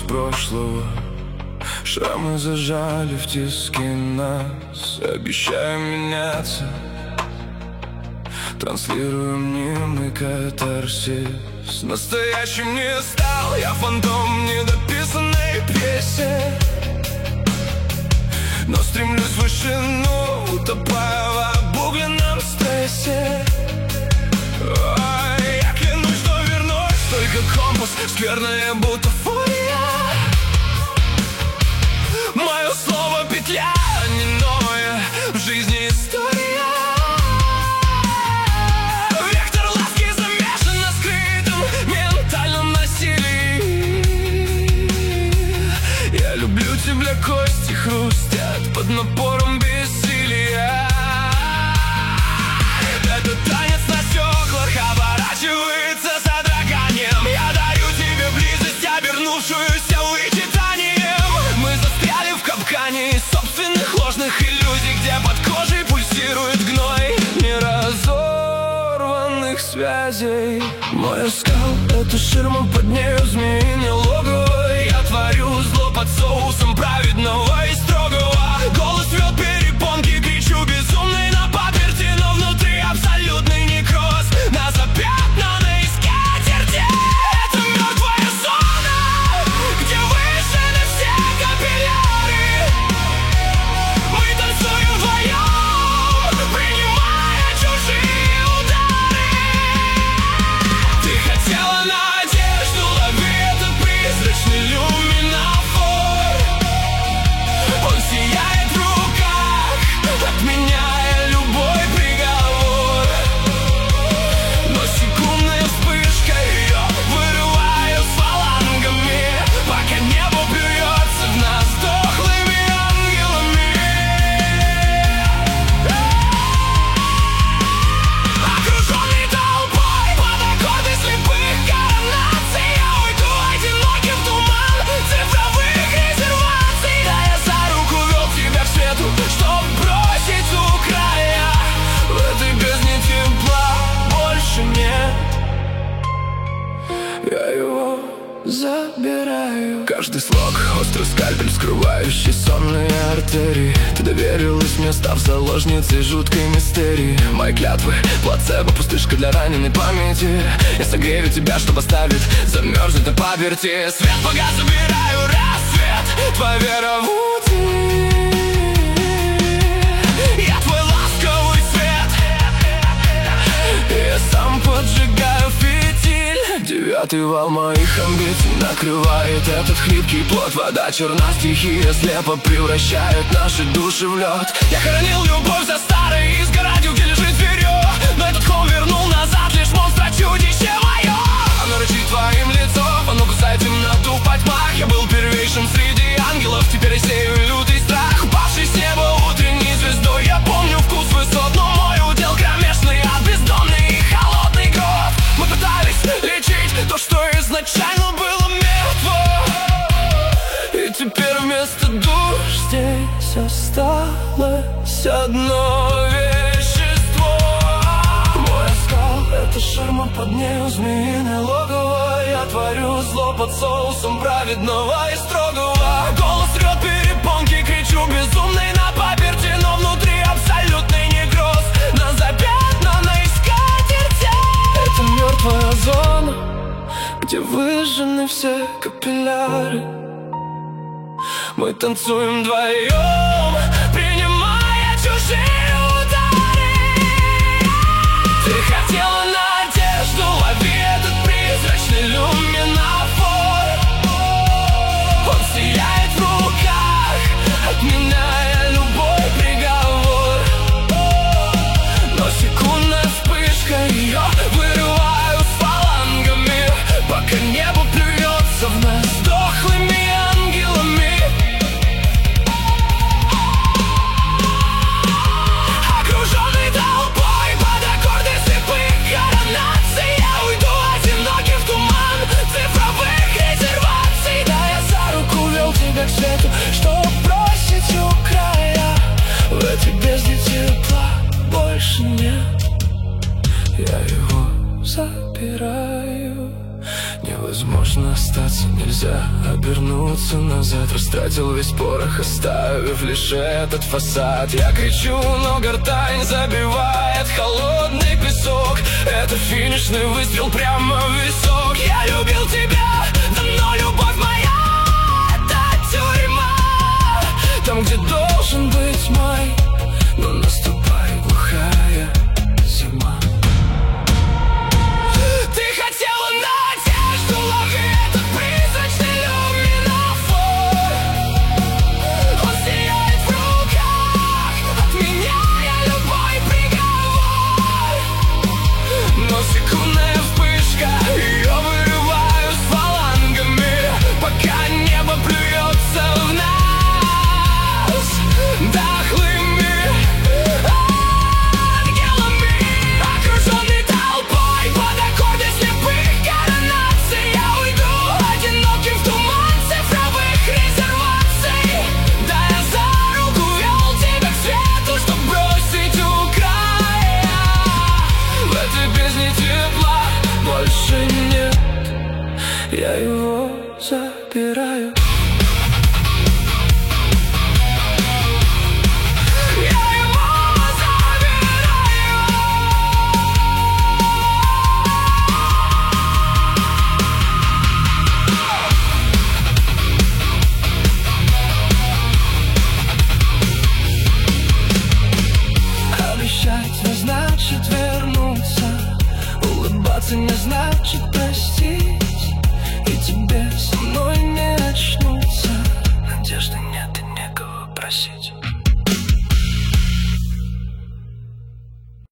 прошлого. Шрамы зажали в тиски нас. Обещаем меняться, транслируем мнимый катарсис. Настоящим не стал я, фантом недописанной песни, но стремлюсь в вышину, утопая в обугленном стрессе. Ой, я клянусь, что вернусь, только компас, скверная бутафория. Мое слово петля, а не новая в жизни история. Вектор ласки замешан на скрытом ментальном насилии. Я люблю тебя, кости хрустят под напором бессилия. Этот танец на стеклах оборачивается содроганием. Я дарю тебе близость, обернувшуюся вычитанием. Мы застряли в капкане собственных ложных иллюзий, где под кожей пульсирует гной неразорванных связей. Мой оскал — это ширма, под нею змеиное логово. Я творю зло под соусом праведного и строгого. Голос рвет перепонки, кричу безумный на паперти, но внутри абсолютный некроз. На запятнанной скатерти. Это мертвая зона, где выжжены все капилляры. Мы танцуем вдвоем, принимая чужие удары. Ты хотела надежду, лови этот призрачный люминофор. Он сияет в руках, отменяя любой приговор. Но секундная вспышка, ее вырываю с фалангами, пока небо плюется в нас дохлыми ангелами. Окруженный толпой под аккорды слепых коронаций, я уйду одинокий в туман цифровых резерваций. Да, я за руку вел тебя к свету, чтоб бросить у края. В этой бездне тепла больше нет, я его забираю. Каждый слог — острый скальпель, скрывающий сонные артерии. Ты доверилась мне, став заложницей жуткой мистерии. Мои клятвы — плацебо, пустышка для раненой памяти. Я согрею тебя, чтобы оставить замерзнуть на паперти. Свет погас, забираю рассвет, твоя вера в утиль. Я твой ласковый свет, я сам поджигаю фитиль. Девятый вал моих амбиций накрывает этот хлипкий плод. Вода черна, стихия слепо превращает наши души в лед. Я хоронил любовь за старой изгородью, где лежит зверье, но этот холм вернул назад лишь монстра чудище мое. Оно рычит твоим лицом, оно кусает темноту в потьмах. Я был первейшим среди ангелов, теперь я сею лютый страх. Упавший с неба утренней звездой, я помню вкус высот, но мой удел кромешный ад, бездонный и холодный гроб. Мы пытались лечить то, что изначально было мертво, и теперь вместо душ здесь осталось одно вещество. Мой оскал — это ширма, под нею змеиное логово. Я творю зло под соусом праведного и строгого. Голос рвет перепонки, кричу безумный на паперти, но внутри абсолютный некроз. На запятнанной скатерти. Это мертвая зона, где выжжены все капилляры. Мы танцуем вдвоем, принимая чужие удары. Ты хотела надежду, лови этот призрачный люминофор. Он сияет в руках, отменяя любой приговор. Но секундная вспышка, ее вырываю с фалангами, пока небо плюется в нас дохлыми ангелами. Невозможно остаться, нельзя обернуться назад. Растратил весь порох, оставив лишь этот фасад. Я кричу, но гортань забивает холодный песок. Это финишный выстрел прямо в висок. Я любил тебя, но любовь моя — это тюрьма. Там, где должен быть май, но наступает глухая зима. Ты хотела надежду, лови этот призрачный люминофор. Он сияет в руках, отменяя любой приговор. Но секундная вспышка, ее вырываю с фалангами, пока небо плюется в нас дохлыми ангелами. Окруженный толпой под аккорды слепых коронаций, я уйду одиноким в туман цифровых резерваций. Да, я за руку вел тебя к свету, чтоб бросить у края. В этой бездне тепла больше нет, я его забираю. Обещать не значит вернуться, улыбаться не значит